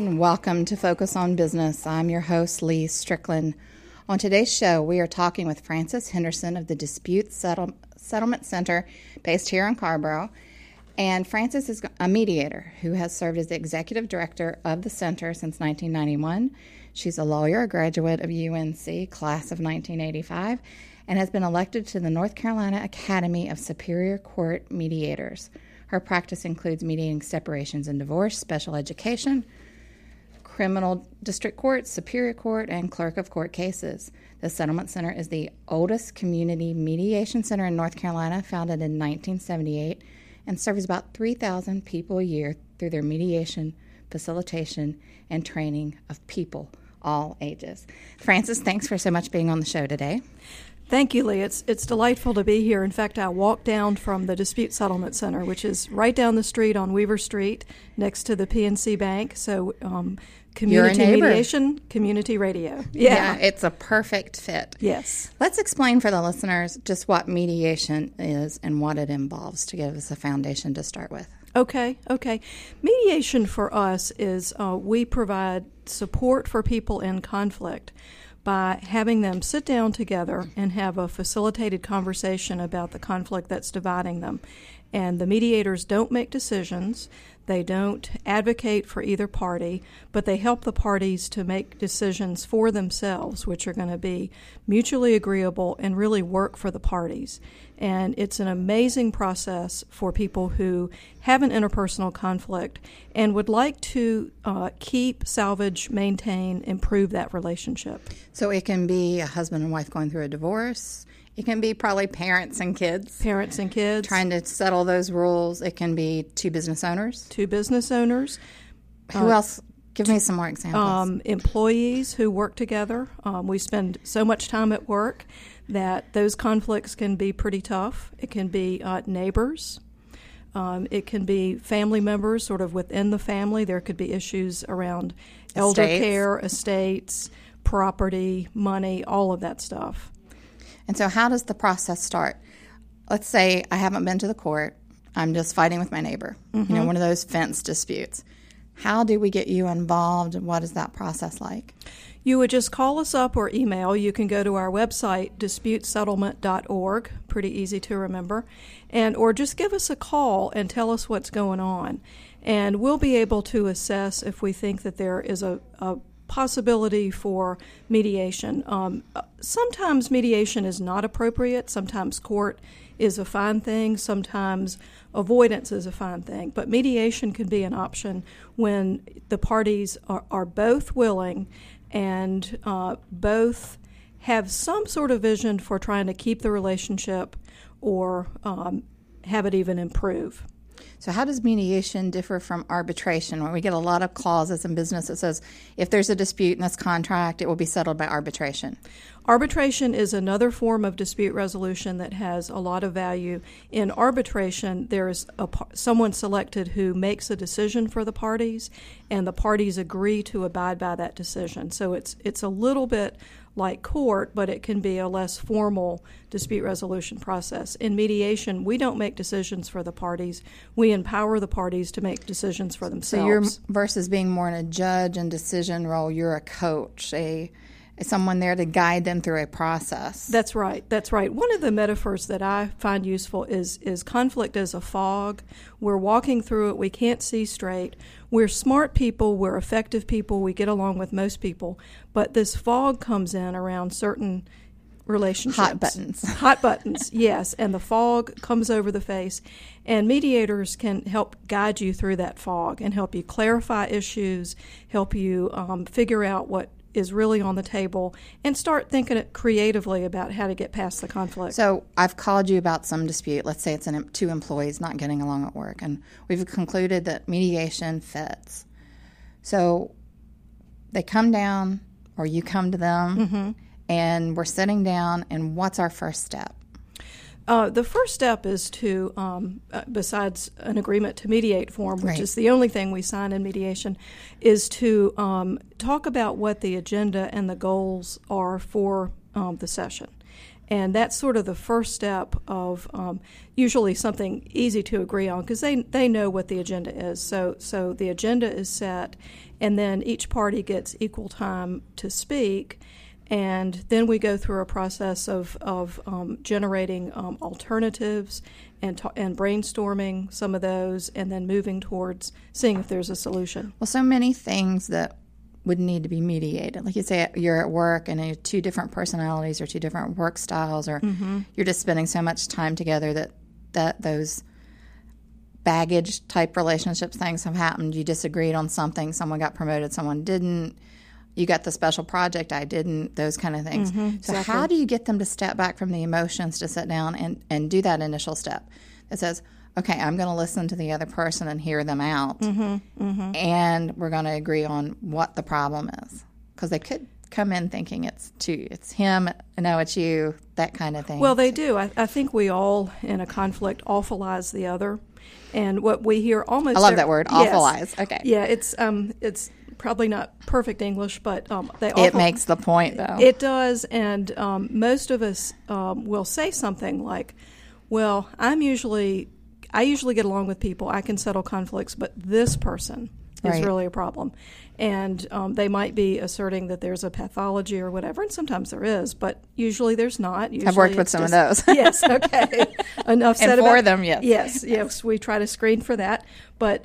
everyone. Welcome to Focus on Business. I'm your host, Lee Strickland. On today's show, we are talking with Frances Henderson of the Dispute Settlement Center based here in Carrboro. And Frances is a mediator who has served as the executive director of the center since 1991. She's a lawyer, a graduate of UNC, class of 1985, and has been elected to the North Carolina Academy of Superior Court Mediators. Her practice includes mediating separations and divorce, special education, criminal district court, superior court, and clerk of court cases. The Settlement Center is the oldest community mediation center in North Carolina, founded in 1978, and serves about 3,000 people a year through their mediation, facilitation, and training of people, all ages. Frances, thanks for so much being on the show today. Thank you, Lee. It's delightful to be here. In fact, I walked down from the Dispute Settlement Center, which is right down the street on Weaver Street next to the PNC Bank. So community mediation, community radio. Yeah, it's a perfect fit. Yes. Let's explain for the listeners just what mediation is and what it involves to give us a foundation to start with. Okay. Mediation for us is we provide support for people in conflict by having them sit down together and have a facilitated conversation about the conflict that's dividing them. And the mediators don't make decisions. They don't advocate for either party, but they help the parties to make decisions for themselves, which are going to be mutually agreeable and really work for the parties. And it's an amazing process for people who have an interpersonal conflict and would like to keep, salvage, maintain, improve that relationship. So it can be a husband and wife going through a divorce. It can be probably parents and kids. Parents and kids. Trying to settle those rules. It can be two business owners. Who else? Give me some more examples. Employees who work together. We spend so much time at work that those conflicts can be pretty tough. It can be neighbors. It can be family members sort of within the family. There could be issues around elder care, estates, property, money, all of that stuff. And so how does the process start? Let's say I haven't been to the court. I'm just fighting with my neighbor, one of those fence disputes. How do we get you involved, and what is that process like? You would just call us up or email. You can go to our website, disputesettlement.org, pretty easy to remember, or just give us a call and tell us what's going on. And we'll be able to assess if we think that there is a possibility for mediation. Sometimes mediation is not appropriate. Sometimes court is a fine thing. Sometimes avoidance is a fine thing. But mediation can be an option when the parties are both willing and both have some sort of vision for trying to keep the relationship or have it even improve. So how does mediation differ from arbitration? When we get a lot of clauses in business that says if there's a dispute in this contract, it will be settled by arbitration. Arbitration is another form of dispute resolution that has a lot of value. In arbitration, there is someone selected who makes a decision for the parties, and the parties agree to abide by that decision. So it's a little bit like court, but it can be a less formal dispute resolution process. In mediation, we don't make decisions for the parties. We empower the parties to make decisions for themselves. So you're, versus being more in a judge and decision role, you're a coach, someone there to guide them through a process. That's right. One of the metaphors that I find useful is conflict as a fog. We're walking through it. We can't see straight. We're smart people. We're effective people. We get along with most people. But this fog comes in around certain relationships. Hot buttons, yes. And the fog comes over the face. And mediators can help guide you through that fog and help you clarify issues, help you figure out what is really on the table, and start thinking creatively about how to get past the conflict. So I've called you about some dispute. Let's say it's two employees not getting along at work, and we've concluded that mediation fits. So they come down, or you come to them, and we're sitting down, and what's our first step? The first step is to, besides an agreement to mediate form, which is the only thing we sign in mediation, is to talk about what the agenda and the goals are for the session. And that's sort of the first step of usually something easy to agree on because they know what the agenda is. So the agenda is set, and then each party gets equal time to speak. And then we go through a process of generating alternatives and brainstorming some of those, and then moving towards seeing if there's a solution. Well, so many things that would need to be mediated. Like you say, you're at work and you're two different personalities or two different work styles, or you're just spending so much time together that those baggage type relationships things have happened. You disagreed on something, someone got promoted, someone didn't. You got the special project, I didn't, those kind of things. So exactly. How do you get them to step back from the emotions to sit down and do that initial step that says, okay, I'm going to listen to the other person and hear them out, and we're going to agree on what the problem is? Because they could come in thinking it's him, no, it's you, that kind of thing. Well, they do. I think we all, in a conflict, awfulize the other. And what we hear almost... I love that word, awfulize. Yes. Okay. Yeah, it's probably not perfect English, but it makes the point, though. It does, and most of us will say something like, well, I usually get along with people, I can settle conflicts, but this person is really a problem. And they might be asserting that there's a pathology or whatever, and sometimes there is, but usually there's not. Usually I've worked with some of those. Yes, okay. Enough said and about for them, yes. Yes, we try to screen for that. But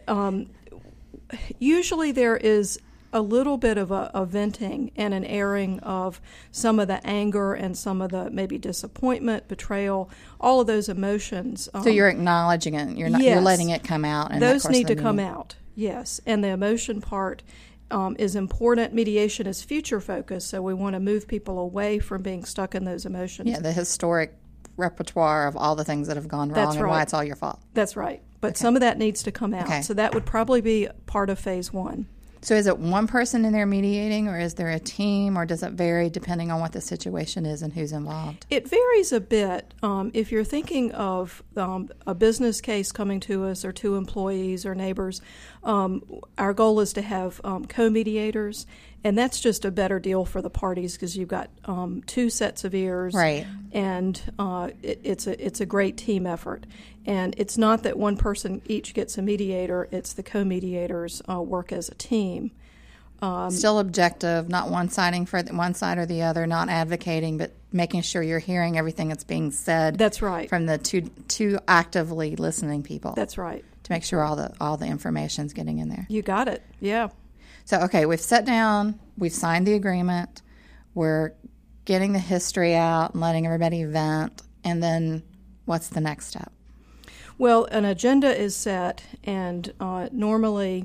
usually there is a little bit of a venting and an airing of some of the anger and some of the maybe disappointment, betrayal, all of those emotions. So you're acknowledging it. You're letting it come out. In those that need to come out, yes. And the emotion part is important. Mediation is future focused, so we want to move people away from being stuck in those emotions. Yeah, the historic repertoire of all the things that have gone wrong and why it's all your fault. That's right. But some of that needs to come out. Okay. So that would probably be part of phase one. So is it one person in there mediating, or is there a team, or does it vary depending on what the situation is and who's involved? It varies a bit. If you're thinking of a business case coming to us, or two employees or neighbors, our goal is to have co-mediators, and that's just a better deal for the parties because you've got two sets of ears, right? And it's a great team effort. And it's not that one person each gets a mediator; it's the co-mediators work as a team. Still objective, not one-siding for one side or the other, not advocating, but making sure you're hearing everything that's being said. That's right. From the two actively listening people. That's right. To make sure all the information's getting in there. You got it. Yeah. So, okay, we've sat down, we've signed the agreement, we're getting the history out and letting everybody vent, and then what's the next step? Well, an agenda is set, and normally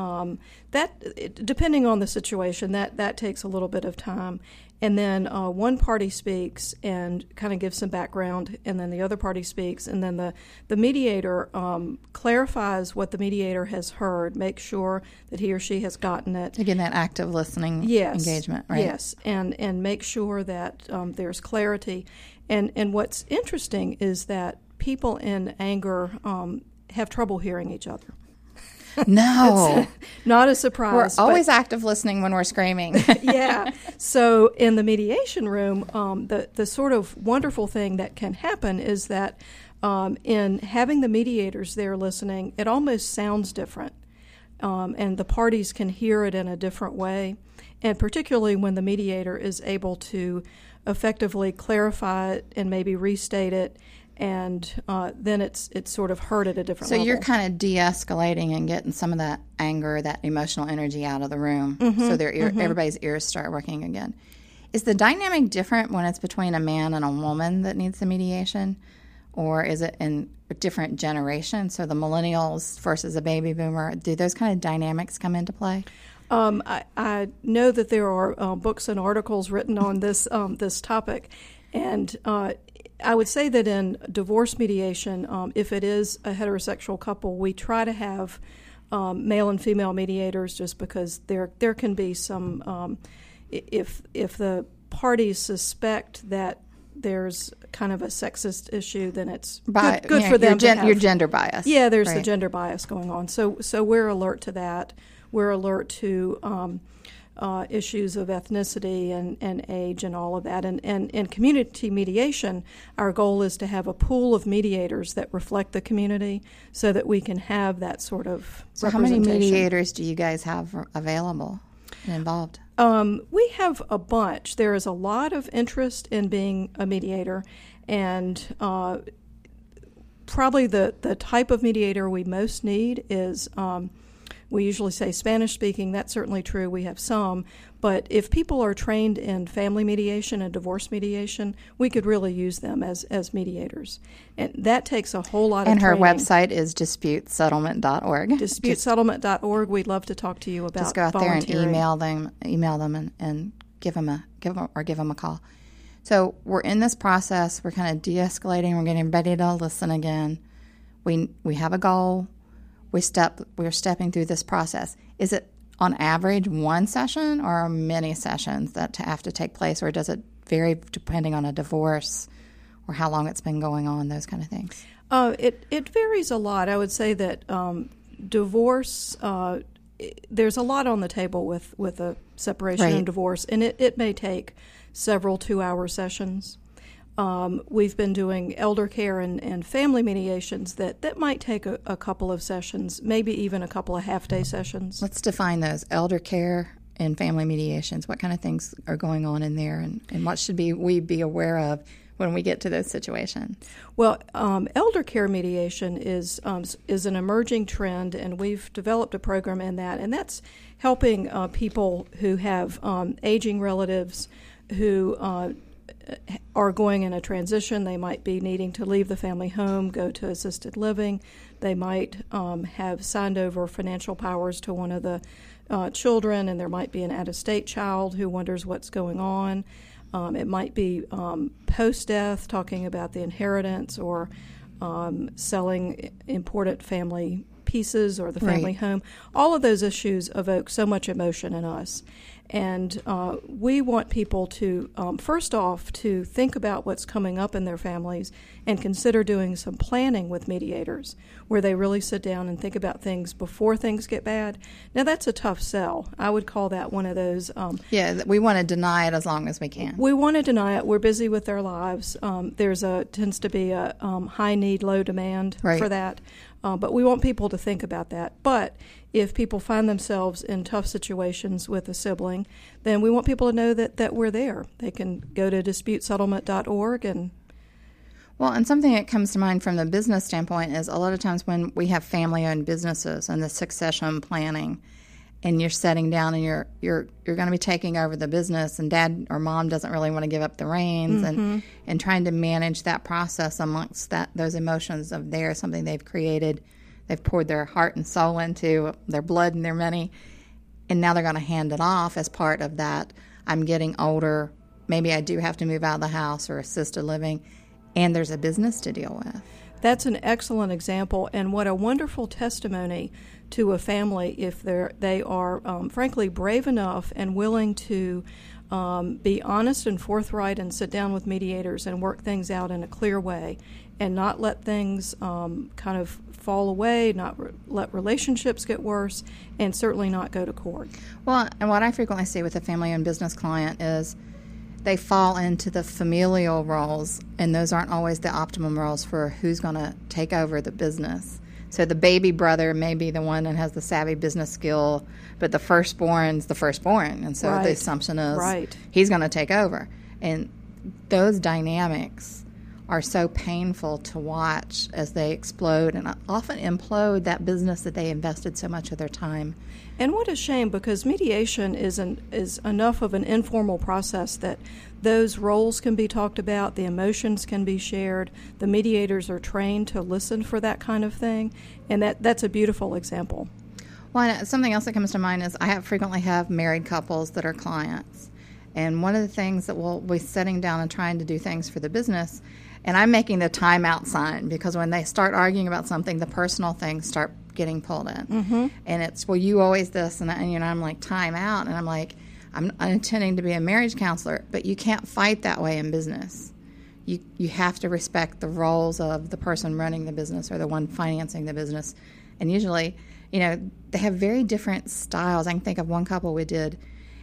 depending on the situation, that takes a little bit of time. And then one party speaks and kind of gives some background, and then the other party speaks, and then the mediator clarifies what the mediator has heard, makes sure that he or she has gotten it. Again, that active listening engagement, right? Yes, and make sure that there's clarity. And what's interesting is that people in anger have trouble hearing each other. No. Not a surprise. We're always active listening when we're screaming. Yeah. So in the mediation room, the sort of wonderful thing that can happen is that in having the mediators there listening, it almost sounds different. And the parties can hear it in a different way. And particularly when the mediator is able to effectively clarify it and maybe restate it, and then it's sort of heard at a different level. So you're kind of de-escalating and getting some of that anger, that emotional energy out of the room, so everybody's ears start working again. Is the dynamic different when it's between a man and a woman that needs the mediation, or is it in a different generation? So the millennials versus a baby boomer, do those kind of dynamics come into play? I know that there are books and articles written on this topic, and I would say that in divorce mediation, if it is a heterosexual couple, we try to have male and female mediators, just because there can be some if the parties suspect that there's kind of a sexist issue, then it's good for them. Your gender bias. Yeah, there's the gender bias going on. So we're alert to that. We're alert to issues of ethnicity and age and all of that. And in community mediation, our goal is to have a pool of mediators that reflect the community so that we can have that sort of So how many mediators do you guys have available and involved? We have a bunch. There is a lot of interest in being a mediator, and probably the type of mediator we most need is, we usually say Spanish-speaking. That's certainly true. We have some. But if people are trained in family mediation and divorce mediation, we could really use them as mediators. And that takes a whole lot of training. And her website is disputesettlement.org. Disputesettlement.org. We'd love to talk to you about just go out there and email them and give them a call. So we're in this process. We're kind of de-escalating. We're getting ready to listen again. We have a goal. We're stepping through this process. Is it on average one session or many sessions that have to take place, or does it vary depending on a divorce or how long it's been going on, those kind of things? It varies a lot. I would say that divorce, there's a lot on the table with a separation and divorce, and it may take several 2-hour sessions. We've been doing elder care and family mediations that might take a couple of sessions, maybe even a couple of half-day sessions. Let's define those, elder care and family mediations. What kind of things are going on in there, and what should we be aware of when we get to those situations? Well, elder care mediation is an emerging trend, and we've developed a program in that, and that's helping people who have aging relatives who are going in a transition. They might be needing to leave the family home, go to assisted living. They might have signed over financial powers to one of the children, and there might be an out-of-state child who wonders what's going on. It might be post-death, talking about the inheritance or selling important family pieces or the family home. All of those issues evoke so much emotion in us. And we want people to, first off, to think about what's coming up in their families and consider doing some planning with mediators where they really sit down and think about things before things get bad. Now, that's a tough sell. I would call that one of those. We want to deny it as long as we can. We want to deny it. We're busy with their lives. Tends to be a high need, low demand for that. But we want people to think about that. But if people find themselves in tough situations with a sibling, then we want people to know that we're there. They can go to disputesettlement.org and... Well, and something that comes to mind from the business standpoint is a lot of times when we have family-owned businesses and the succession planning, and you're sitting down and you're going to be taking over the business, and dad or mom doesn't really want to give up the reins, and trying to manage that process amongst those emotions of something they've created, they've poured their heart and soul into, their blood and their money, and now they're going to hand it off as part of that. I'm getting older, maybe I do have to move out of the house or assisted living, and there's a business to deal with. That's an excellent example, and what a wonderful testimony to a family if they are frankly brave enough and willing to be honest and forthright and sit down with mediators and work things out in a clear way and not let things kind of fall away, not let relationships get worse, and certainly not go to court. Well, and what I frequently see with a family-owned business client is they fall into the familial roles, and those aren't always the optimum roles for who's going to take over the business. So the baby brother may be the one that has the savvy business skill, but the firstborn's the firstborn, and so the assumption is he's going to take over. And those dynamics are so painful to watch as they explode and often implode that business that they invested so much of their time. And what a shame, because mediation is enough of an informal process that those roles can be talked about, the emotions can be shared, the mediators are trained to listen for that kind of thing, and that's a beautiful example. Well, something else that comes to mind is I frequently have married couples that are clients, and one of the things that we'll be sitting down and trying to do things for the business, and I'm making the timeout sign, because when they start arguing about something, the personal things start getting pulled in. And it's, well, you always this, and I'm like, time out, and I'm like, I'm intending to be a marriage counselor, but you can't fight that way in business. You have to respect the roles of the person running the business or the one financing the business. And usually, they have very different styles. I can think of one couple we did,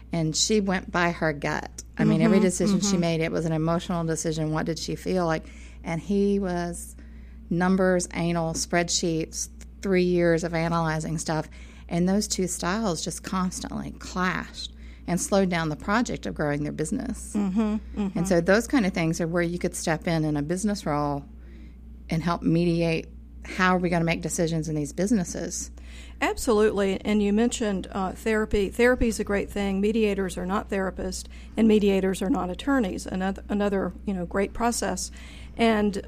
and she went by her gut. I mean, every decision she made, it was an emotional decision. What did she feel like? And he was numbers, anal, spreadsheets, 3 years of analyzing stuff. And those two styles just constantly clashed and slowed down the project of growing their business. And so those kind of things are where you could step in a business role and help mediate how are we going to make decisions in these businesses. Absolutely. And you mentioned therapy. Therapy is a great thing. Mediators are not therapists, and mediators are not attorneys. Another great process. And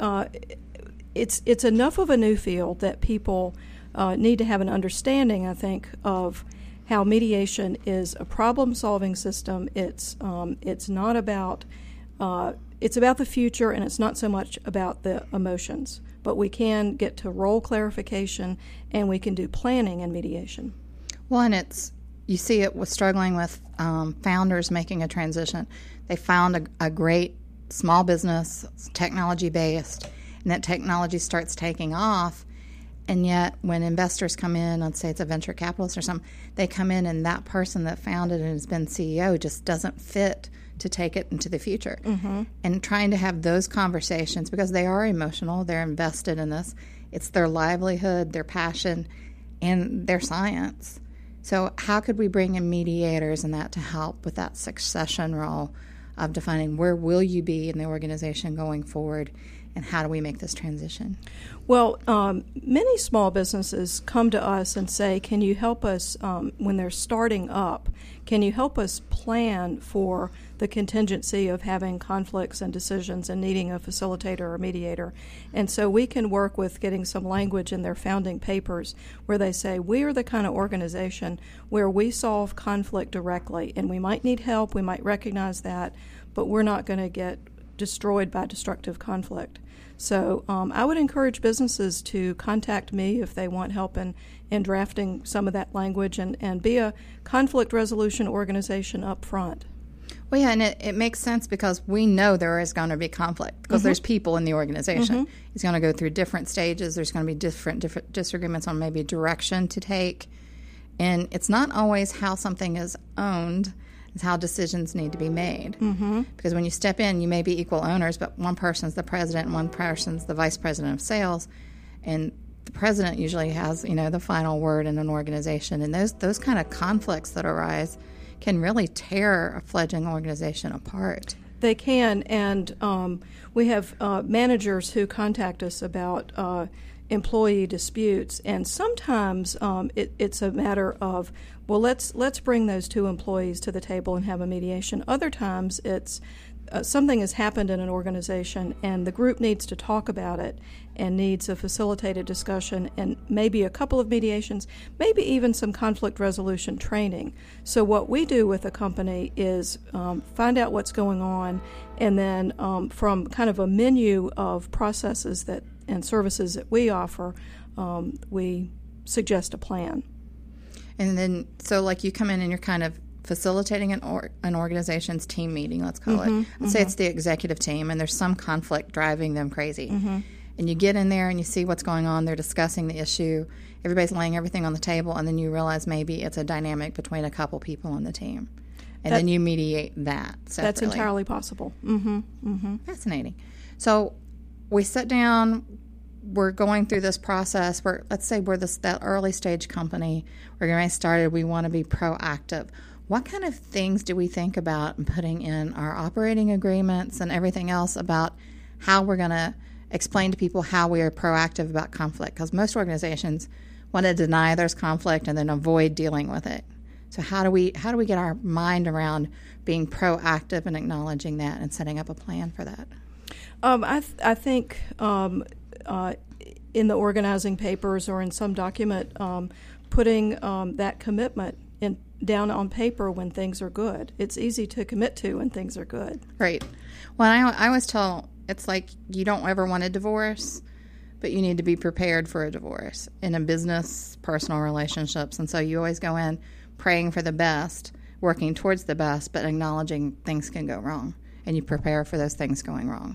it's enough of a new field that people need to have an understanding, I think, of how mediation is a problem-solving system. It's not about it's about the future, and it's not so much about the emotions. But we can get to role clarification, and we can do planning in mediation. Well, and you see it with struggling with founders making a transition. They found a great small business, technology-based, and that technology starts taking off. And yet when investors come in, let's say it's a venture capitalist or something, they come in and that person that founded it and has been CEO just doesn't fit to take it into the future. And trying to have those conversations, because they are emotional, they're invested in this. It's their livelihood, their passion, and their science. So how could we bring in mediators and that to help with that succession role of defining where will you be in the organization going forward, and how do we make this transition? Well, many small businesses come to us and say, can you help us when they're starting up? Can you help us plan for the contingency of having conflicts and decisions and needing a facilitator or mediator? And so we can work with getting some language in their founding papers where they say, we are the kind of organization where we solve conflict directly, and we might need help, we might recognize that, but we're not going to get destroyed by destructive conflict. So I would encourage businesses to contact me if they want help in drafting some of that language and be a conflict resolution organization up front. Well, yeah, and it makes sense because we know there is going to be conflict because there's people in the organization. It's going to go through different stages. There's going to be different disagreements on maybe direction to take. And it's not always how something is owned. It's how decisions need to be made. Because when you step in, you may be equal owners, but one person's the president and one person's the vice president of sales. And the president usually has, the final word in an organization. And those kind of conflicts that arise can really tear a fledgling organization apart. They can, and we have managers who contact us about employee disputes, and sometimes it's a matter of, well, let's bring those two employees to the table and have a mediation. Other times it's something has happened in an organization and the group needs to talk about it and needs a facilitated discussion and maybe a couple of mediations, maybe even some conflict resolution training. So what we do with a company is find out what's going on, and then from kind of a menu of processes and services that we offer, we suggest a plan. And then, so like you come in and you're kind of facilitating an organization's team meeting, let's call it. Let's say it's the executive team, and there's some conflict driving them crazy. And you get in there and you see what's going on. They're discussing the issue. Everybody's laying everything on the table, and then you realize maybe it's a dynamic between a couple people on the team. And then you mediate that separately. That's entirely possible. Fascinating. So we sit down. We're going through this process. Let's say we're that early stage company. We're getting started. We want to be proactive. What kind of things do we think about in putting in our operating agreements and everything else about how we're going to explain to people how we are proactive about conflict? Because most organizations want to deny there's conflict and then avoid dealing with it. So how do we get our mind around being proactive and acknowledging that and setting up a plan for that? I think in the organizing papers or in some document, putting that commitment down on paper when things are good. It's easy to commit to when things are good. Right. Well, I always tell, it's like you don't ever want a divorce, but you need to be prepared for a divorce in a business, personal relationships. And so you always go in praying for the best, working towards the best, but acknowledging things can go wrong. And you prepare for those things going wrong.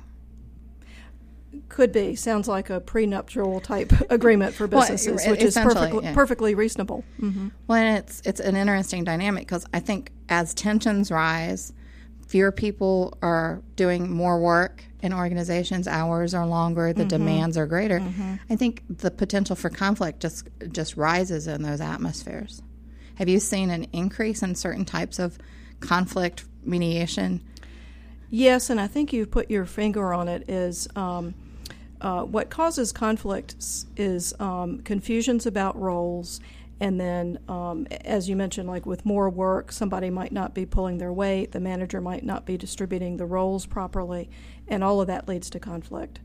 Could be. Sounds like a prenuptial type agreement for businesses, which is perfectly reasonable. Well, and it's an interesting dynamic because I think as tensions rise, fewer people are doing more work in organizations, hours are longer, the demands are greater. I think the potential for conflict just rises in those atmospheres. Have you seen an increase in certain types of conflict mediation? Yes, and I think you put your finger on it. Is what causes conflict is confusions about roles. And then, as you mentioned, like with more work, somebody might not be pulling their weight, the manager might not be distributing the roles properly, and all of that leads to conflict.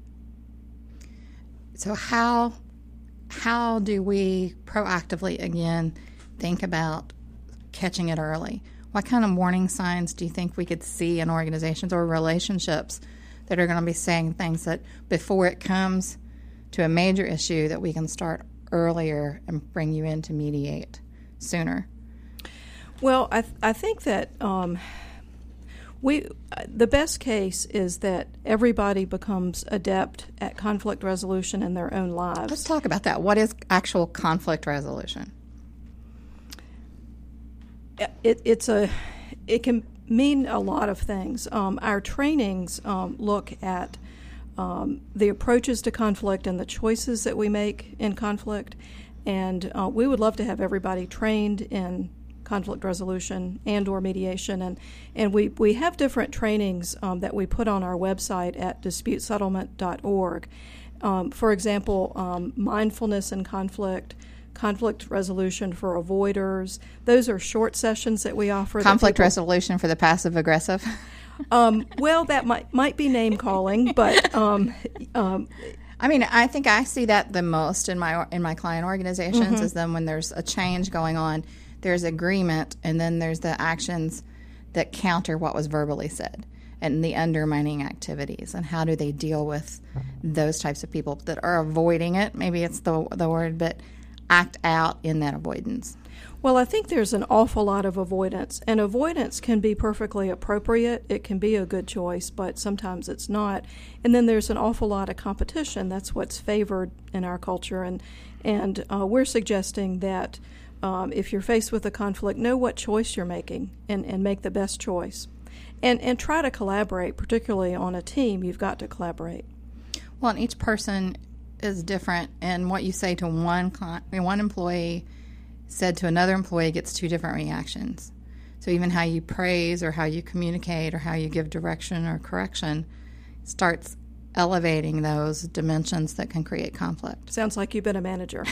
So how do we proactively, again, think about catching it early? What kind of warning signs do you think we could see in organizations or relationships that are going to be saying things that before it comes to a major issue that we can start earlier and bring you in to mediate sooner? Well, I think that the best case is that everybody becomes adept at conflict resolution in their own lives. Let's talk about that. What is actual conflict resolution? It can mean a lot of things. Our trainings look at the approaches to conflict and the choices that we make in conflict. And we would love to have everybody trained in conflict resolution and or mediation. And we have different trainings that we put on our website at disputesettlement.org. For example, mindfulness in conflict resolution for avoiders. Those are short sessions that we offer. Conflict resolution for the passive aggressive? Well, that might be name calling, but I mean, I think I see that the most in my client organizations is then when there's a change going on, there's agreement, and then there's the actions that counter what was verbally said and the undermining activities, and how do they deal with those types of people that are avoiding it? Maybe it's the word, but act out in that avoidance. Well, I think there's an awful lot of avoidance, and avoidance can be perfectly appropriate. It can be a good choice, but sometimes it's not. And then there's an awful lot of competition. That's what's favored in our culture, and we're suggesting that if you're faced with a conflict, know what choice you're making and make the best choice. And try to collaborate, particularly on a team. You've got to collaborate. Well, and each person is different, and what you say to one employee said to another employee gets two different reactions. So even how you praise or how you communicate or how you give direction or correction starts elevating those dimensions that can create conflict. Sounds like you've been a manager.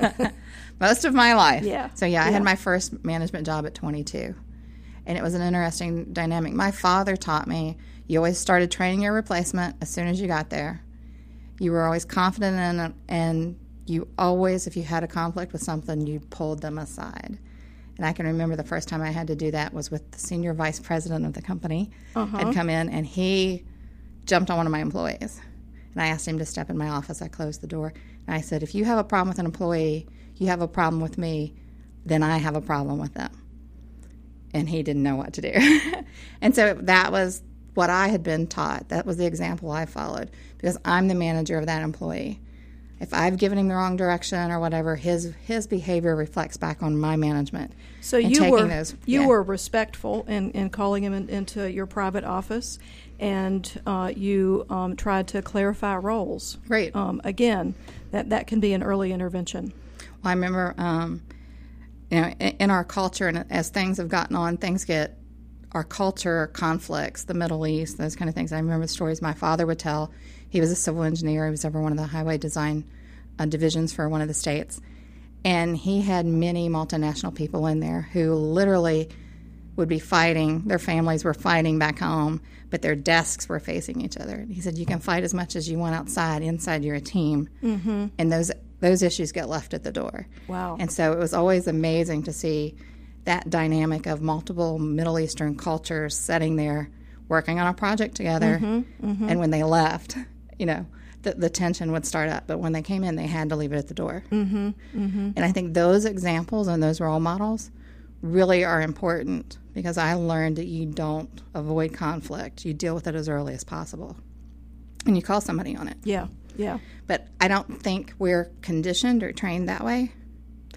Most of my life. Yeah. So I had my first management job at 22, and it was an interesting dynamic. My father taught me you always started training your replacement as soon as you got there. You were always confident in it, and you always, if you had a conflict with something, you pulled them aside. And I can remember the first time I had to do that was with the senior vice president of the company had come in, and he jumped on one of my employees. And I asked him to step in my office. I closed the door. And I said, if you have a problem with an employee, you have a problem with me, then I have a problem with them. And he didn't know what to do. And so that was what I had been taught. That was the example I followed, because I'm the manager of that employee. If I've given him the wrong direction or whatever, his behavior reflects back on my management. So you were respectful in calling him into your private office, and you tried to clarify roles. Right. Again, that can be an early intervention. Well, I remember, in our culture, and as things have gotten on, our culture conflicts, the Middle East, those kind of things. I remember the stories my father would tell. He was a civil engineer. He was over one of the highway design divisions for one of the states. And he had many multinational people in there who literally would be fighting. Their families were fighting back home, but their desks were facing each other. He said, you can fight as much as you want outside. Inside, you're a team. Mm-hmm. And those issues get left at the door. Wow. And so it was always amazing to see that dynamic of multiple Middle Eastern cultures sitting there working on a project together. Mm-hmm, mm-hmm. And when they left, the tension would start up. But when they came in, they had to leave it at the door. Mm-hmm, mm-hmm. And I think those examples and those role models really are important, because I learned that you don't avoid conflict. You deal with it as early as possible. And you call somebody on it. Yeah, yeah. But I don't think we're conditioned or trained that way.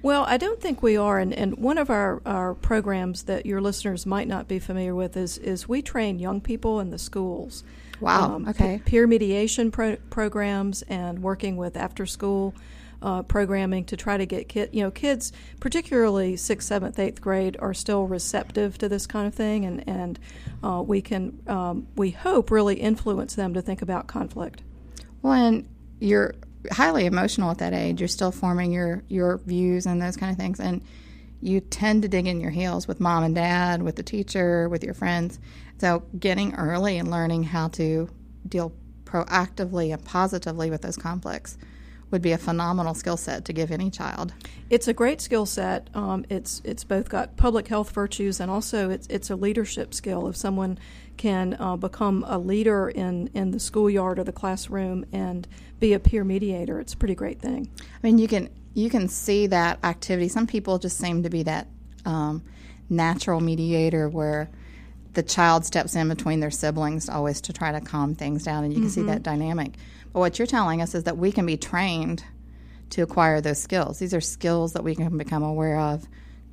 Well, I don't think we are. And one of our programs that your listeners might not be familiar with is we train young people in the schools. Wow. Okay. Peer mediation programs and working with after-school programming to try to get kids, particularly 6th, 7th, 8th grade, are still receptive to this kind of thing, and we can, we hope, really influence them to think about conflict. Well, and you're highly emotional at that age. You're still forming your views and those kind of things, and you tend to dig in your heels with mom and dad, with the teacher, with your friends. So getting early and learning how to deal proactively and positively with those conflicts would be a phenomenal skill set to give any child. It's a great skill set. It's both got public health virtues and also it's a leadership skill. If someone can become a leader in the schoolyard or the classroom and be a peer mediator, it's a pretty great thing. I mean, you can see that activity. Some people just seem to be that natural mediator where the child steps in between their siblings always to try to calm things down, and you can see that dynamic. But what you're telling us is that we can be trained to acquire those skills. These are skills that we can become aware of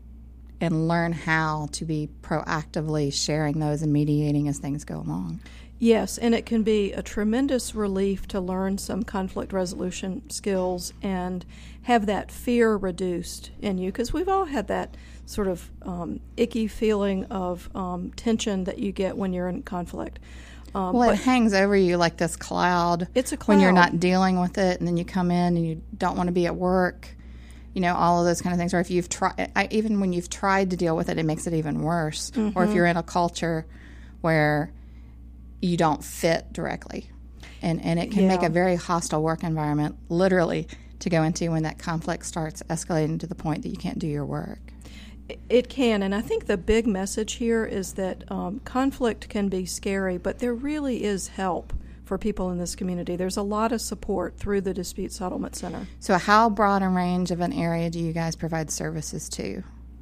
and learn how to be proactively sharing those and mediating as things go along. Yes, and it can be a tremendous relief to learn some conflict resolution skills and have that fear reduced in you, because we've all had that sort of icky feeling of tension that you get when you're in conflict. Well, it hangs over you like this cloud. It's a cloud. When you're not dealing with it, and then you come in and you don't want to be at work, all of those kind of things. Or if you've tried, even when you've tried to deal with it, it makes it even worse. Or if you're in a culture where you don't fit directly. And it can make a very hostile work environment, literally, to go into when that conflict starts escalating to the point that you can't do your work. It can, and I think the big message here is that conflict can be scary, but there really is help for people in this community. There's a lot of support through the Dispute Settlement Center. So how broad a range of an area do you guys provide services to?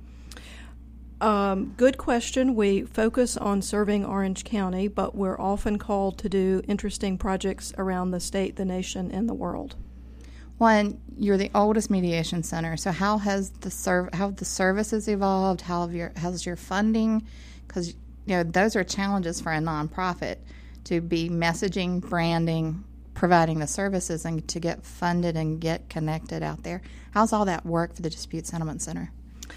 Good question. We focus on serving Orange County, but we're often called to do interesting projects around the state, the nation, and the world. Well, and you're the oldest mediation center, so how has the services evolved? How's your funding? Because those are challenges for a nonprofit to be messaging, branding, providing the services, and to get funded and get connected out there. How's all that work for the Dispute Settlement Center?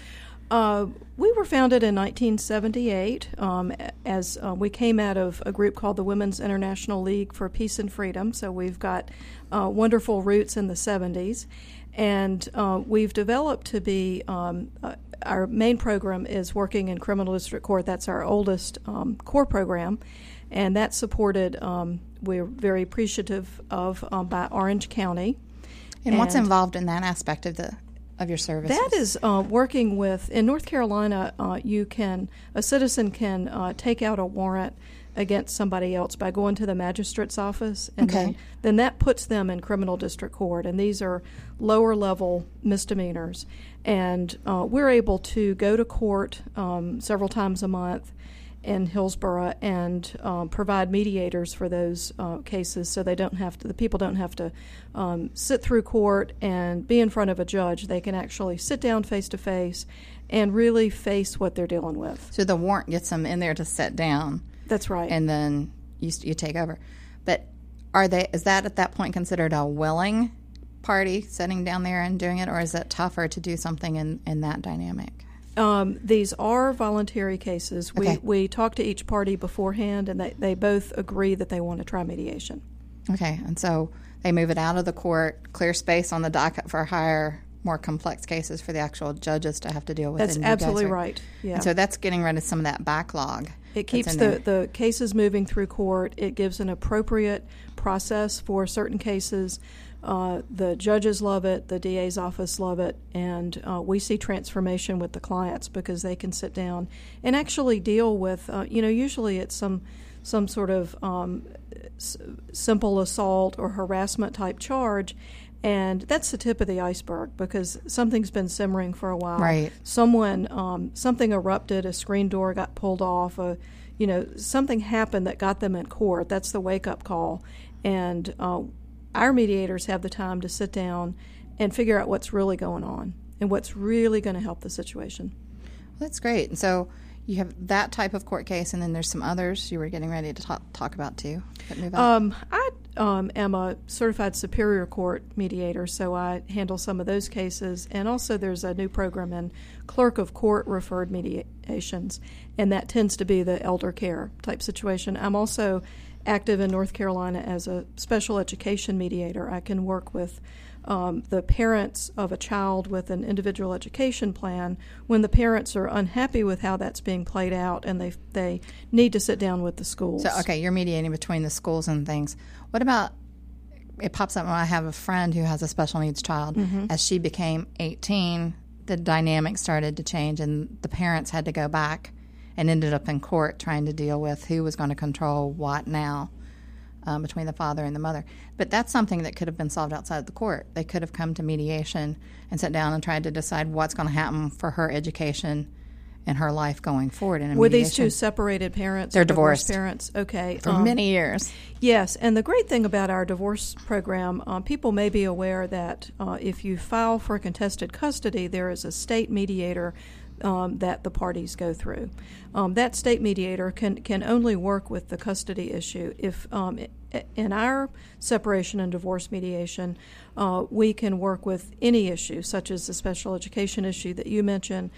We were founded in 1978 as we came out of a group called the Women's International League for Peace and Freedom, so we've got wonderful roots in the 70s. And we've developed to be, our main program is working in criminal district court. That's our oldest core program, and that's supported, we're very appreciative of, by Orange County. And what's involved in that aspect of your services? That is working with, in North Carolina, a citizen can take out a warrant against somebody else by going to the magistrate's office, and then that puts them in criminal district court, and these are lower level misdemeanors. And we're able to go to court several times a month in Hillsborough and provide mediators for those cases, so the people don't have to sit through court and be in front of a judge. They can actually sit down face to face and really face what they're dealing with. So the warrant gets them in there to sit down. That's right. And then you take over. But is that at that point considered a willing party sitting down there and doing it, or is it tougher to do something in that dynamic? These are voluntary cases. We talk to each party beforehand, and they both agree that they want to try mediation. Okay, and so they move it out of the court, clear space on the docket for higher, more complex cases for the actual judges to have to deal with. That's absolutely right. Yeah. And so that's getting rid of some of that backlog. It keeps the cases moving through court. It gives an appropriate process for certain cases. The judges love it, the DA's office love it, and we see transformation with the clients because they can sit down and actually deal with, usually it's some sort of simple assault or harassment type charge, and that's the tip of the iceberg because something's been simmering for a while. Right. Something erupted, a screen door got pulled off, something happened that got them in court. That's the wake-up call, and our mediators have the time to sit down and figure out what's really going on and what's really going to help the situation. Well, that's great. And so you have that type of court case, and then there's some others you were getting ready to talk about too. I am a certified superior court mediator, so I handle some of those cases. And also there's a new program in clerk of court referred mediations, and that tends to be the elder care type situation. I'm also active in North Carolina as a special education mediator. I can work with the parents of a child with an individual education plan when the parents are unhappy with how that's being played out, and they need to sit down with the schools. So, okay, you're mediating between the schools and things. What about, it pops up when I have a friend who has a special needs child. Mm-hmm. As she became 18, the dynamic started to change, and the parents had to go back and ended up in court trying to deal with who was going to control what now. Between the father and the mother. But that's something that could have been solved outside the court. They could have come to mediation and sat down and tried to decide what's going to happen for her education and her life going forward. In a Were mediation. These two separated parents? They're divorced. Parents? Okay. For many years. Yes, and the great thing about our divorce program, people may be aware that if you file for contested custody, there is a state mediator that the parties go through. That state mediator can only work with the custody issue. If in our separation and divorce mediation, we can work with any issue, such as the special education issue that you mentioned,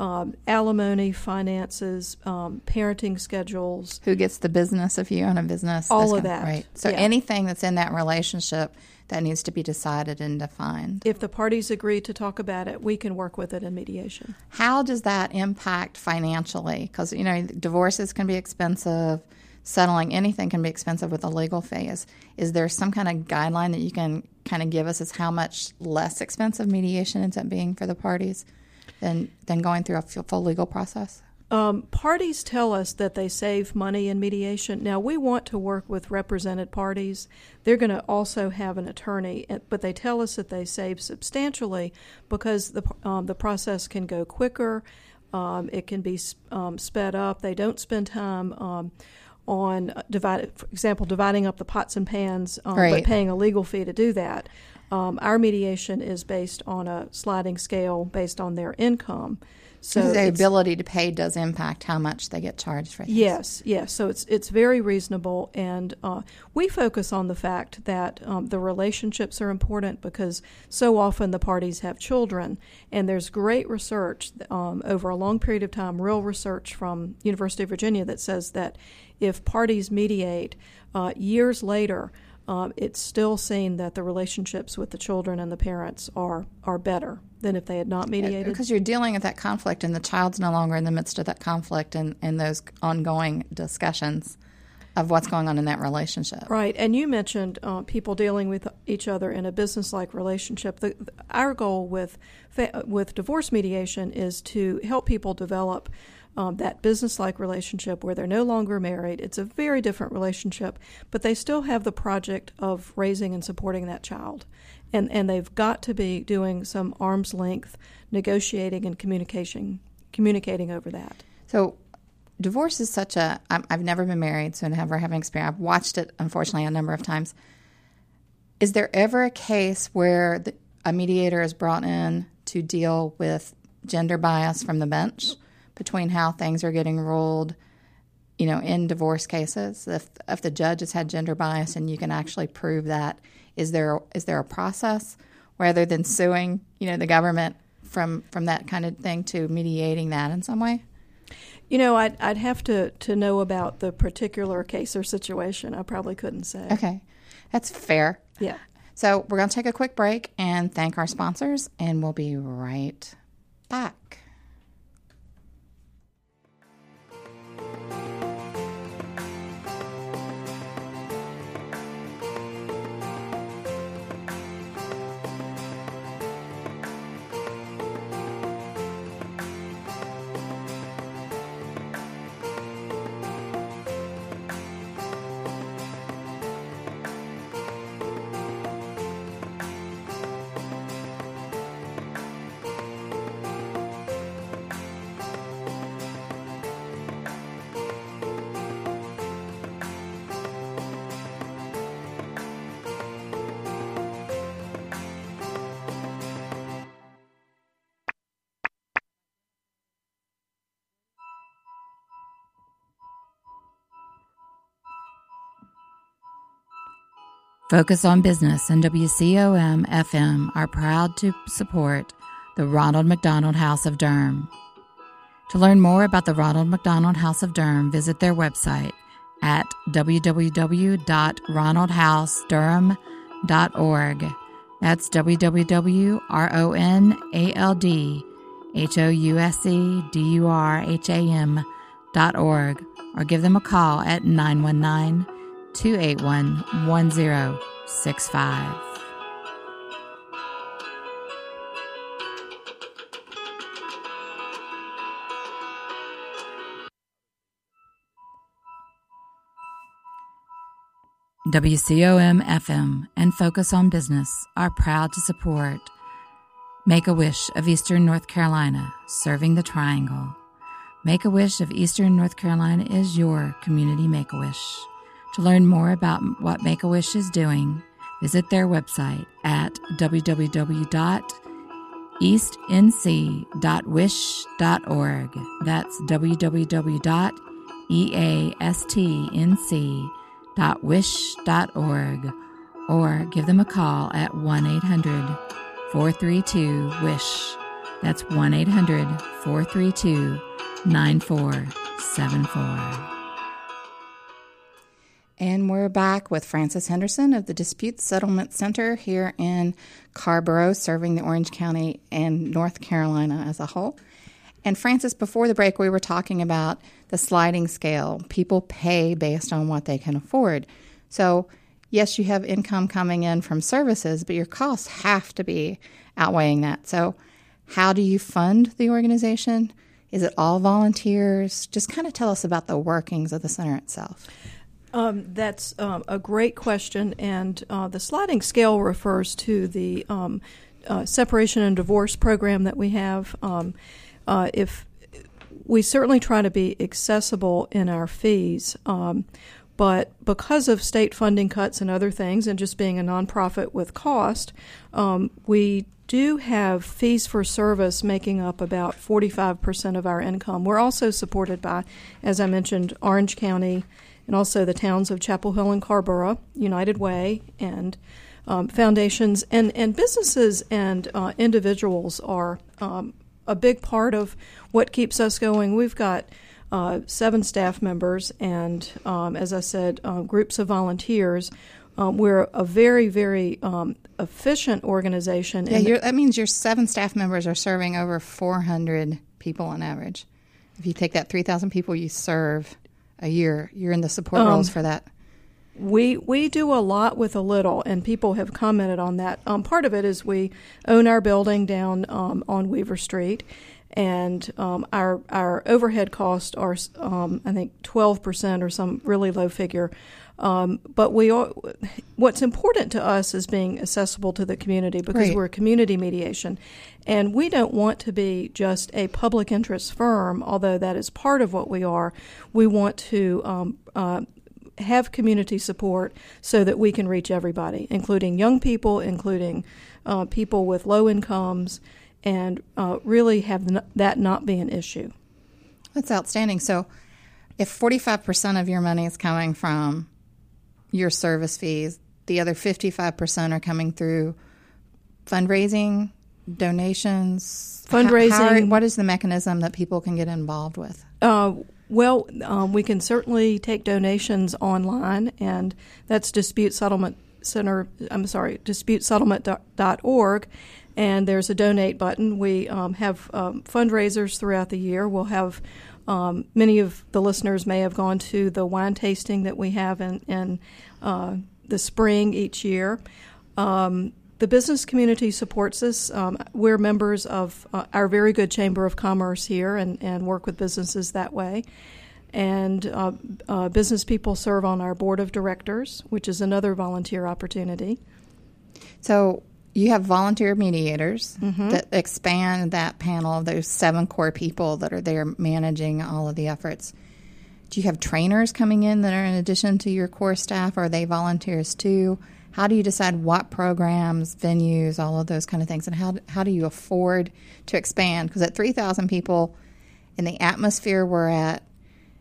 alimony, finances, parenting schedules. Who gets the business if you own a business? All of that. Right. So yeah. Anything that's in that relationship that needs to be decided and defined. If the parties agree to talk about it, we can work with it in mediation. How does that impact financially? Because, divorces can be expensive. Settling anything can be expensive with a legal phase. Is there some kind of guideline that you can kind of give us as how much less expensive mediation ends up being for the parties than going through a full legal process? Parties tell us that they save money in mediation. Now, we want to work with represented parties. They're going to also have an attorney, but they tell us that they save substantially because the process can go quicker. It can be sped up. They don't spend time on, for example, dividing up the pots and pans, right. but paying a legal fee to do that. Our mediation is based on a sliding scale based on their income. So the ability to pay does impact how much they get charged for things. Yes. So it's very reasonable, and we focus on the fact that the relationships are important because so often the parties have children, and there's great research over a long period of time, real research from University of Virginia that says that if parties mediate years later, it's still seen that the relationships with the children and the parents are better than if they had not mediated. Because you're dealing with that conflict, and the child's no longer in the midst of that conflict and those ongoing discussions of what's going on in that relationship. Right, and you mentioned people dealing with each other in a business-like relationship. Our goal with divorce mediation is to help people develop that business-like relationship where they're no longer married. It's a very different relationship, but they still have the project of raising and supporting that child. And they've got to be doing some arm's length negotiating and communicating over that. So divorce is such a, I've never been married, so never having experience. I've watched it, unfortunately, a number of times. Is there ever a case where a mediator is brought in to deal with gender bias from the bench between how things are getting ruled, in divorce cases? If the judge has had gender bias and you can actually prove that, is there a process rather than suing, the government from that kind of thing to mediating that in some way? I'd have to know about the particular case or situation. I probably couldn't say. Okay. That's fair. Yeah. So we're going to take a quick break and thank our sponsors, and we'll be right back. Focus on Business and WCOM FM are proud to support the Ronald McDonald House of Durham. To learn more about the Ronald McDonald House of Durham, visit their website at www.ronaldhousedurham.org. That's www.ronaldhousedurham.org, or give them a call at 919-281-1065. WCOM FM and Focus on Business are proud to support Make-A-Wish of Eastern North Carolina, serving the Triangle. Make-A-Wish of Eastern North Carolina is your community Make-A-Wish. To learn more about what Make-A-Wish is doing, visit their website at www.eastnc.wish.org. That's www.eastnc.wish.org, or give them a call at 1-800-432-WISH. That's 1-800-432-9474. And we're back with Frances Henderson of the Dispute Settlement Center here in Carrboro, serving the Orange County and North Carolina as a whole. And Frances, before the break, we were talking about the sliding scale. People pay based on what they can afford. So, yes, you have income coming in from services, but your costs have to be outweighing that. So, how do you fund the organization? Is it all volunteers? Just kind of tell us about the workings of the center itself. That's a great question, and the sliding scale refers to the separation and divorce program that we have. If we certainly try to be accessible in our fees, but because of state funding cuts and other things, and just being a nonprofit with cost, we do have fees for service making up about 45% of our income. We're also supported by, as I mentioned, Orange County, and also the towns of Chapel Hill and Carrboro, United Way, and foundations, and businesses and individuals are a big part of what keeps us going. We've got 7 staff members and, as I said, groups of volunteers. We're a very, very efficient organization. Yeah, that means your 7 staff members are serving over 400 people on average. If you take that 3,000 people you serve a year, you're in the support roles for that. We do a lot with a little, and people have commented on that. Part of it is we own our building down on Weaver Street, and our overhead costs are, I think, 12% or some really low figure. But what's important to us is being accessible to the community, because we're a community mediation. And we don't want to be just a public interest firm, although that is part of what we are. We want to have community support so that we can reach everybody, including young people, including people with low incomes, and really have that not be an issue. That's outstanding. So if 45% of your money is coming from your service fees, the other 55% are coming through fundraising, donations, fundraising. What is the mechanism that people can get involved with? We can certainly take donations online, and that's DisputeSettlement.org, and there's a donate button. We have fundraisers throughout the year. We'll have many of the listeners may have gone to the wine tasting that we have in the spring each year. The business community supports us. We're members of our very good Chamber of Commerce here and work with businesses that way. And business people serve on our board of directors, which is another volunteer opportunity. So you have volunteer mediators that expand that panel of those 7 core people that are there managing all of the efforts. Do you have trainers coming in that are in addition to your core staff? Are they volunteers too? How do you decide what programs, venues, all of those kind of things? And how do you afford to expand? Because at 3,000 people, in the atmosphere we're at,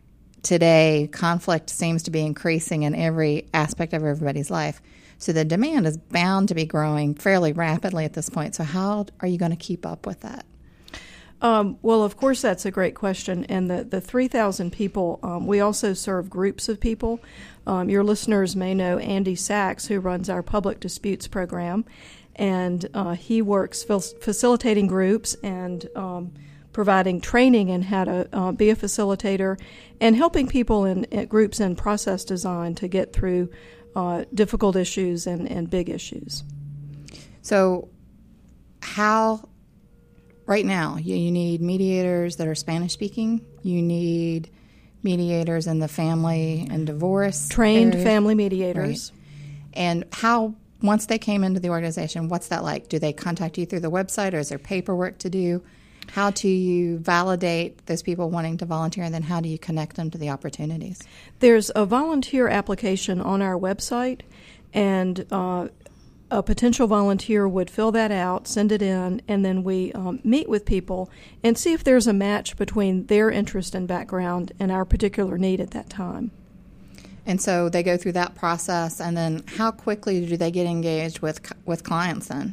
today conflict seems to be increasing in every aspect of everybody's life. So the demand is bound to be growing fairly rapidly at this point. So how are you going to keep up with that? Well, of course, that's a great question. And the 3,000 people, we also serve groups of people. Your listeners may know Andy Sachs, who runs our public disputes program. And he works facilitating groups and providing training in how to be a facilitator and helping people in groups in process design to get through difficult issues and big issues. So how, right now, you need mediators that are Spanish-speaking. You need mediators in the family and divorce trained areas. Family mediators. Right. And how, once they came into the organization, what's that like? Do they contact you through the website, or is there paperwork to do? How do you validate those people wanting to volunteer, and then how do you connect them to the opportunities? There's a volunteer application on our website, and a potential volunteer would fill that out, send it in, and then we meet with people and see if there's a match between their interest and background and our particular need at that time. And so they go through that process, and then how quickly do they get engaged with clients then?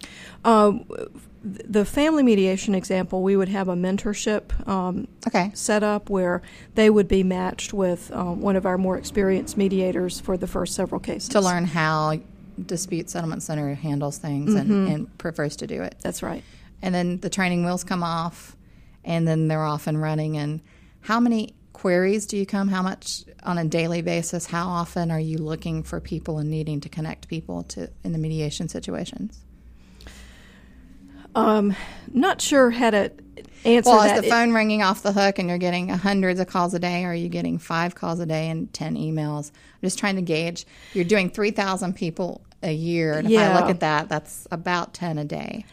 The family mediation example, we would have a mentorship set up where they would be matched with one of our more experienced mediators for the first several cases. To learn how Dispute Settlement Center handles things and prefers to do it. That's right. And then the training wheels come off, and then they're off and running. And how many queries do you come? How much on a daily basis? How often are you looking for people and needing to connect people in the mediation situations? Not sure how to answer that. Well, is the phone ringing off the hook and you're getting hundreds of calls a day, or are you getting 5 calls a day and 10 emails? I'm just trying to gauge. You're doing 3,000 people a year, and if I look at that, that's about 10 a day.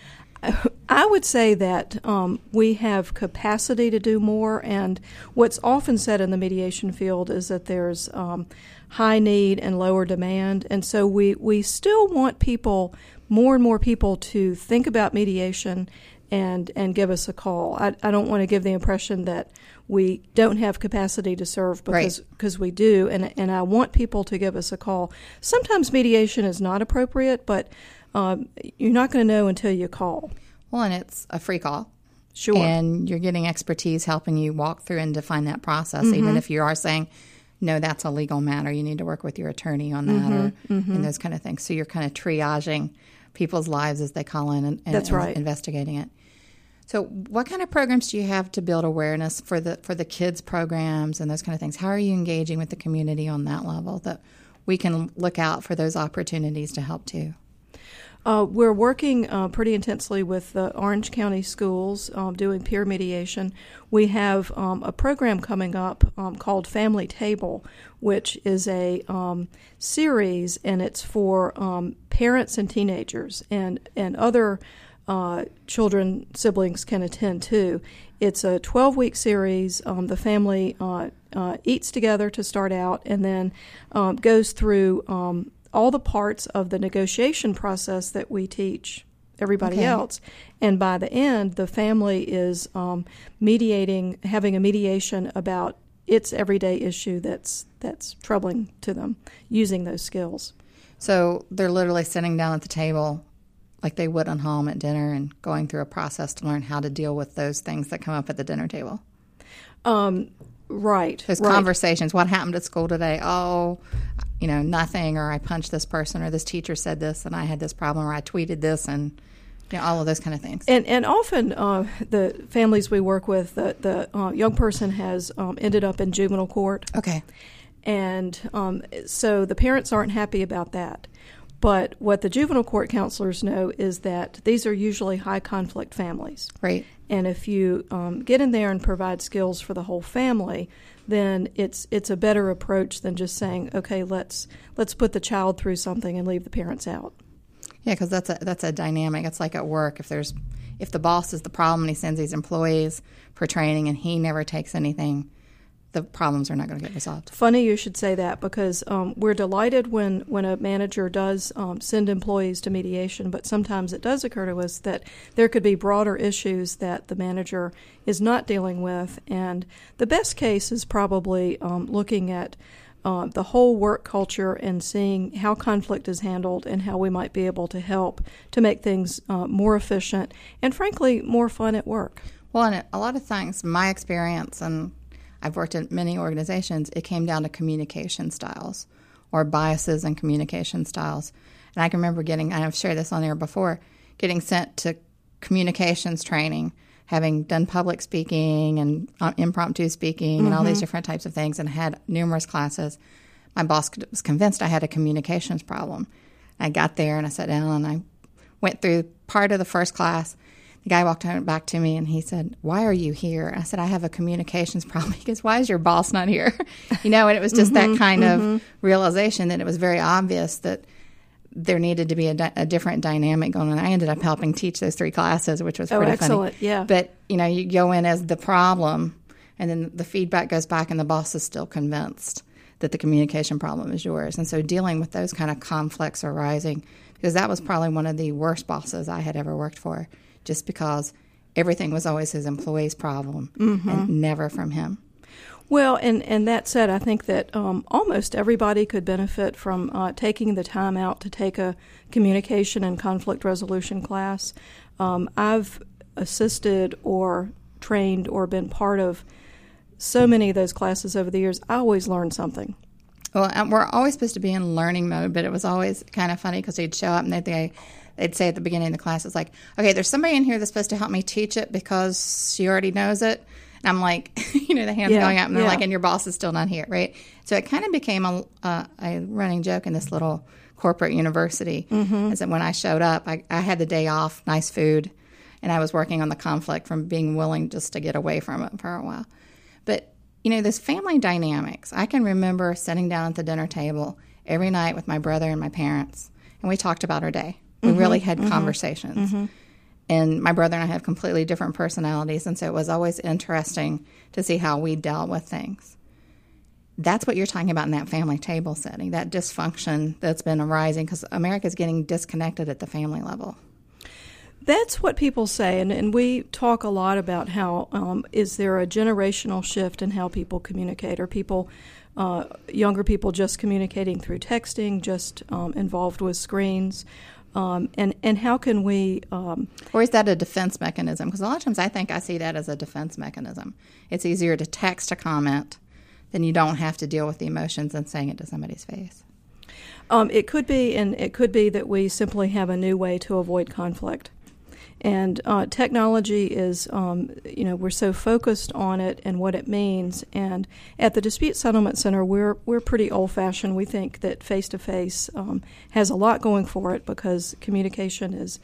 I would say that we have capacity to do more, and what's often said in the mediation field is that there's high need and lower demand, and so we still want people, more and more people, to think about mediation and give us a call. I don't want to give the impression that we don't have capacity to serve, because we do, and I want people to give us a call. Sometimes mediation is not appropriate, but you're not going to know until you call. Well, and it's a free call. Sure. And you're getting expertise helping you walk through and define that process, even if you are saying, no, that's a legal matter, you need to work with your attorney on that, and those kind of things. So you're kind of triaging people's lives as they call in and that's right. investigating it. So what kind of programs do you have to build awareness for the kids programs and those kind of things? How are you engaging with the community on that level that we can look out for those opportunities to help too? We're working pretty intensely with the Orange County schools doing peer mediation. We have a program coming up called Family Table, which is a series, and it's for parents and teenagers, and other children, siblings can attend too. It's a 12-week series. The family eats together to start out, and then goes through all the parts of the negotiation process that we teach everybody else. And by the end, the family is having a mediation about its everyday issue that's troubling to them, using those skills. So they're literally sitting down at the table like they would on home at dinner and going through a process to learn how to deal with those things that come up at the dinner table. Right. Those conversations. What happened at school today? Oh, nothing, or I punched this person, or this teacher said this, and I had this problem, or I tweeted this, and all of those kind of things. And often the families we work with, the young person has ended up in juvenile court. Okay. And so the parents aren't happy about that. But what the juvenile court counselors know is that these are usually high conflict families. Right. And if you get in there and provide skills for the whole family, then it's a better approach than just saying, okay, let's put the child through something and leave the parents out. Yeah, because that's a dynamic. It's like at work. If the boss is the problem and he sends these employees for training and he never takes anything, the problems are not going to get resolved. Funny you should say that, because we're delighted when a manager does send employees to mediation, but sometimes it does occur to us that there could be broader issues that the manager is not dealing with, and the best case is probably looking at the whole work culture and seeing how conflict is handled and how we might be able to help to make things more efficient and, frankly, more fun at work. Well, and a lot of things, my experience, and I've worked in many organizations, it came down to communication styles or biases in communication styles. And I can remember getting, and I've shared this on air before, getting sent to communications training, having done public speaking and impromptu speaking and all these different types of things, and had numerous classes. My boss was convinced I had a communications problem. I got there and I sat down and I went through part of the first class. The guy walked back to me and he said, "Why are you here?" I said, "I have a communications problem." He goes, "Why is your boss not here?" And it was just that kind of realization that it was very obvious that there needed to be a different dynamic going on. I ended up helping teach those 3 classes, which was pretty excellent. funny. Yeah. But, you go in as the problem, and then the feedback goes back, and the boss is still convinced that the communication problem is yours. And so dealing with those kind of conflicts arising, because that was probably one of the worst bosses I had ever worked for, just because everything was always his employee's problem and never from him. Well, and that said, I think that almost everybody could benefit from taking the time out to take a communication and conflict resolution class. I've assisted or trained or been part of so many of those classes over the years. I always learn something. Well, we're always supposed to be in learning mode, but it was always kind of funny because they'd show up and they'd say at the beginning of the class, it's like, "Okay, there's somebody in here that's supposed to help me teach it because she already knows it." And I'm like, the hands going up, and they're like, "And your boss is still not here," right? So it kind of became a running joke in this little corporate university. Is that when I showed up, I had the day off, nice food, and I was working on the conflict from being willing just to get away from it for a while. But, this family dynamics, I can remember sitting down at the dinner table every night with my brother and my parents, and we talked about our day. We really had conversations. And my brother and I have completely different personalities, and so it was always interesting to see how we dealt with things. That's what you're talking about in that family table setting, that dysfunction that's been arising, because America's getting disconnected at the family level. That's what people say, and we talk a lot about how is there a generational shift in how people communicate? Are people, younger people, just communicating through texting, just involved with screens? And how can we... or is that a defense mechanism? Because a lot of times I see that as a defense mechanism. It's easier to text a comment than you don't have to deal with the emotions and saying it to somebody's face. It could be, and it could be that we simply have a new way to avoid conflict. And technology is, we're so focused on it and what it means. And at the Dispute Settlement Center, we're pretty old-fashioned. We think that face-to-face has a lot going for it because communication is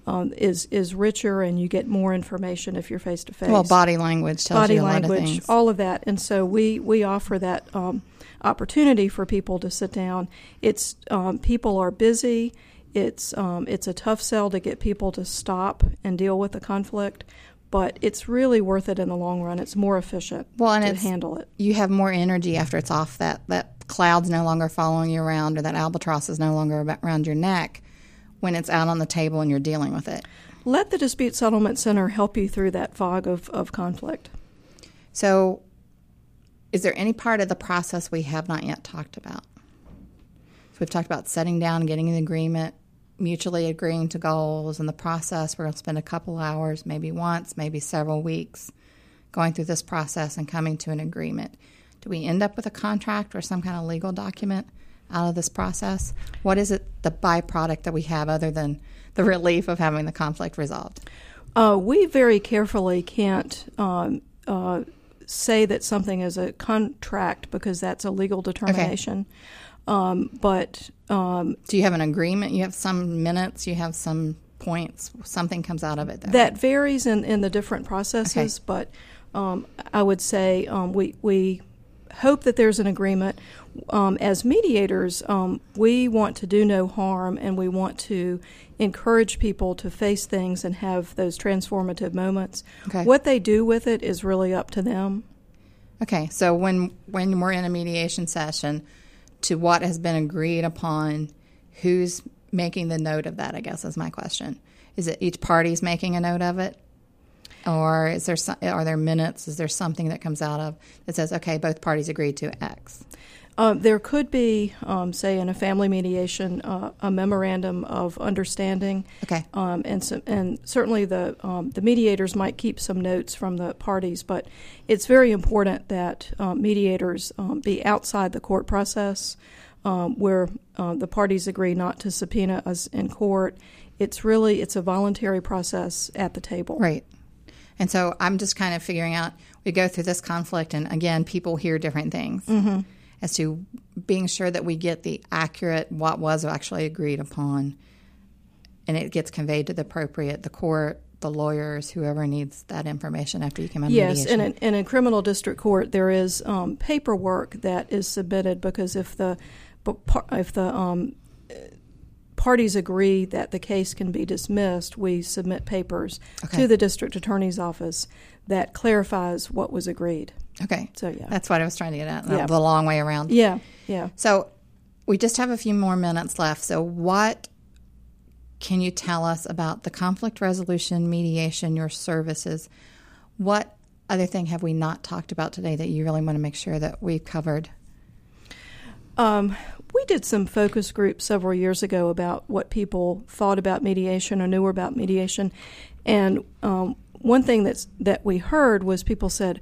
richer, and you get more information if you're face-to-face. Well, body language tells you a lot of things. All of that. And so we offer that opportunity for people to sit down. It's people are busy. It's a tough sell to get people to stop and deal with the conflict, but it's really worth it in the long run. It's more efficient to handle it. You have more energy after it's off. That cloud's no longer following you around, or that albatross is no longer around your neck when it's out on the table and you're dealing with it. Let the Dispute Settlement Center help you through that fog of conflict. So is there any part of the process we have not yet talked about? So we've talked about setting down, getting an agreement, mutually agreeing to goals, and the process. We're going to spend a couple hours, maybe once, maybe several weeks, going through this process and coming to an agreement. Do we end up with a contract or some kind of legal document out of this process? What is it, the byproduct that we have other than the relief of having the conflict resolved? We very carefully can't say that something is a contract because that's a legal determination. Okay. Do you have an agreement? You have some minutes? You have some points? Something comes out of it? That varies in the different processes, okay. But I would say we hope that there's an agreement. As mediators, we want to do no harm, and we want to encourage people to face things and have those transformative moments. Okay. What they do with it is really up to them. Okay, so when we're in a mediation session, to what has been agreed upon, who's making the note of that, I guess is my question. Is it each party's making a note of it? Or are there minutes? Is there something that comes out of that says, okay, both parties agreed to X? There could be, say, in a family mediation, a memorandum of understanding. Okay. And certainly the mediators might keep some notes from the parties, but it's very important that mediators be outside the court process where the parties agree not to subpoena us in court. It's a voluntary process at the table. Right. And so I'm just kind of figuring out, we go through this conflict, and again, people hear different things. Mm-hmm. As to being sure that we get the accurate, what was actually agreed upon, and it gets conveyed to the court, the lawyers, whoever needs that information after you come out of mediation. Yes, and in criminal district court, there is paperwork that is submitted, because if the parties agree that the case can be dismissed, we submit papers to the district attorney's office that clarifies what was agreed. Okay. So, yeah. That's what I was trying to get at, the long way around. Yeah. So we just have a few more minutes left. So what can you tell us about the conflict resolution, mediation, your services? What other thing have we not talked about today that you really want to make sure that we've covered? We did some focus groups several years ago about what people thought about mediation or knew about mediation. And one thing that we heard was people said,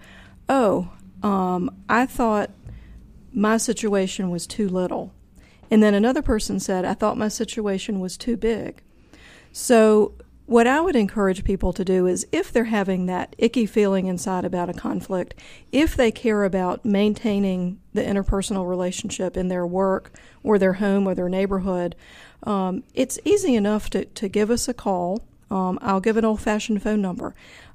I thought my situation was too little. And then another person said, I thought my situation was too big. So what I would encourage people to do is, if they're having that icky feeling inside about a conflict, if they care about maintaining the interpersonal relationship in their work or their home or their neighborhood, it's easy enough to give us a call. I'll give an old-fashioned phone number,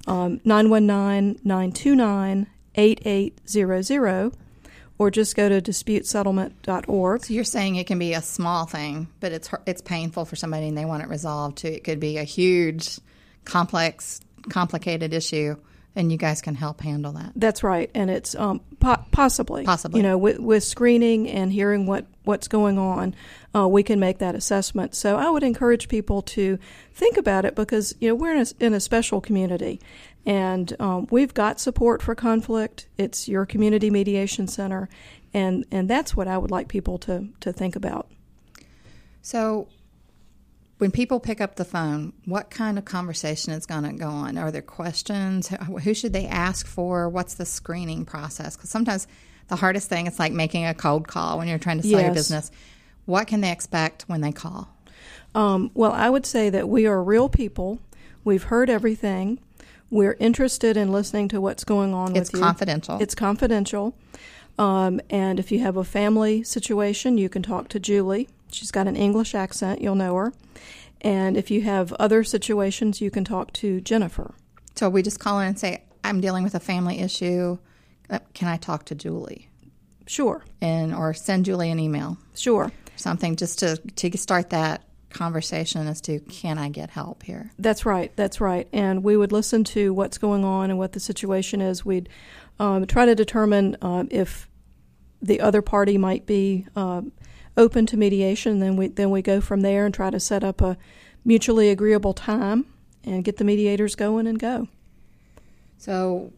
919-929-8800, or just go to disputesettlement.org. So you're saying it can be a small thing, but it's painful for somebody and they want it resolved too. It could be a huge, complex, complicated issue, and you guys can help handle that. That's right, and it's possibly. With screening and hearing what's going on, we can make that assessment. So I would encourage people to think about it, because we're in a special community, and we've got support for conflict. It's your community mediation center, and that's what I would like people to think about. So when people pick up the phone, what kind of conversation is going to go on? Are there questions? Who should they ask for? What's the screening process? Because sometimes the hardest thing is like making a cold call when you're trying to sell your business. What can they expect when they call? Well, I would say that we are real people. We've heard everything. We're interested in listening to what's going on with you. It's confidential. It's confidential. And if you have a family situation, you can talk to Julie. She's got an English accent. You'll know her. And if you have other situations, you can talk to Jennifer. So we just call in and say, I'm dealing with a family issue. Can I talk to Julie? Sure. Or send Julie an email. Sure. Something just to start that conversation as to, can I get help here? That's right. And we would listen to what's going on and what the situation is. We'd try to determine if the other party might be open to mediation. Then we go from there and try to set up a mutually agreeable time and get the mediators going and go. So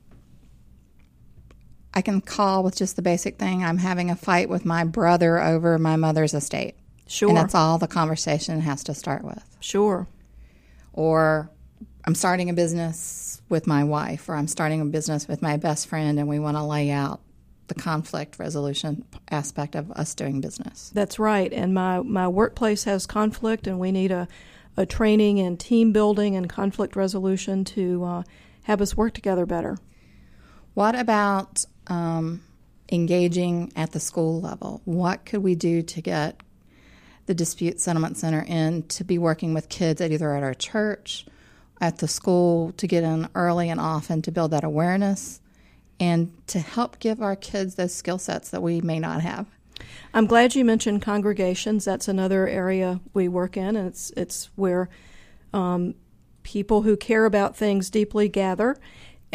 I can call with just the basic thing. I'm having a fight with my brother over my mother's estate. Sure. And that's all the conversation has to start with. Sure. Or I'm starting a business with my wife, or I'm starting a business with my best friend, and we want to lay out the conflict resolution aspect of us doing business. That's right. And my workplace has conflict, and we need a training in team building and conflict resolution to have us work together better. What about engaging at the school level? What could we do to get the Dispute Settlement Center in to be working with kids either at our church, at the school, to get in early and often to build that awareness and to help give our kids those skill sets that we may not have? I'm glad you mentioned congregations. That's another area we work in, and it's where people who care about things deeply gather.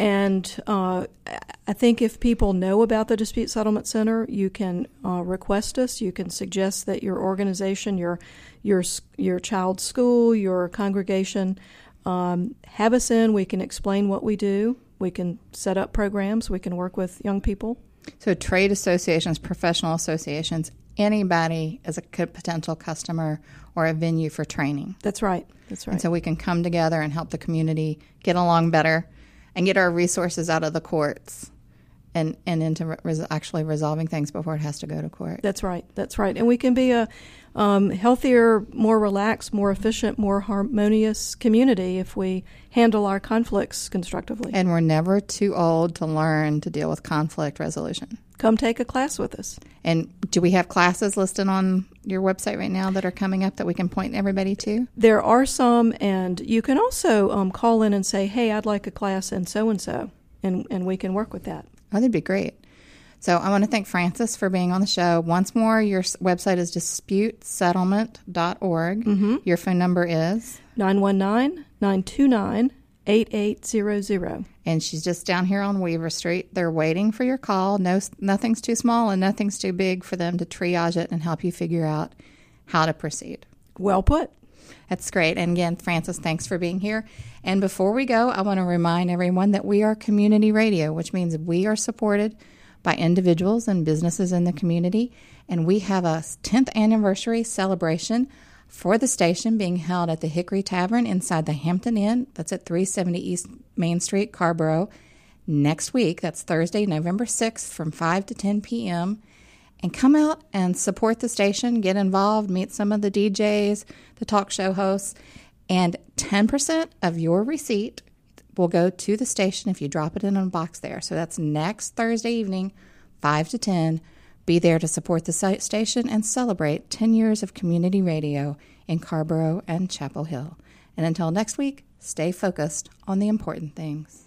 And I think if people know about the Dispute Settlement Center, you can request us. You can suggest that your organization, your child's school, your congregation, have us in. We can explain what we do. We can set up programs. We can work with young people. So trade associations, professional associations, anybody is a potential customer or a venue for training. That's right. That's right. And so we can come together and help the community get along better and get our resources out of the courts and into actually resolving things before it has to go to court. That's right. That's right. And we can be a healthier, more relaxed, more efficient, more harmonious community if we handle our conflicts constructively. And we're never too old to learn to deal with conflict resolution. Come take a class with us. And do we have classes listed on your website right now that are coming up that we can point everybody to? There are some, and you can also call in and say, hey, I'd like a class in so-and-so, and we can work with that. Oh, that'd be great. So I want to thank Frances for being on the show. Once more, your website is disputesettlement.org. Mm-hmm. Your phone number is? 919-929-8800. And she's just down here on Weaver Street. They're waiting for your call. Nothing's too small and nothing's too big for them to triage it and help you figure out how to proceed. Well put. That's great. And again, Frances, thanks for being here. And before we go, I want to remind everyone that we are community radio, which means we are supported by individuals and businesses in the community. And we have a 10th anniversary celebration for the station being held at the Hickory Tavern inside the Hampton Inn. That's at 370 East Main Street, Carrboro, next week. That's Thursday, November 6th from 5 to 10 p.m. And come out and support the station, get involved, meet some of the DJs, the talk show hosts, and 10% of your receipt will go to the station if you drop it in a box there. So that's next Thursday evening, 5 to 10. Be there to support the station and celebrate 10 years of community radio in Carrboro and Chapel Hill. And until next week, stay focused on the important things.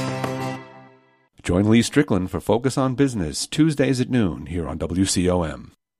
Join Lee Strickland for Focus on Business, Tuesdays at noon here on WCOM.